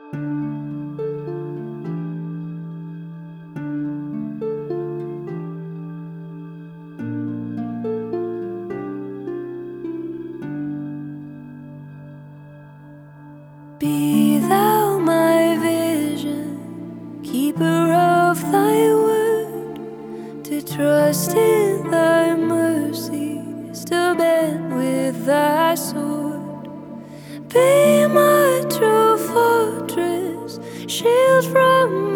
Be thou my vision, keeper of thy word, to trust in thy mercy, to bend with thy sword. Be my true fortress, shield from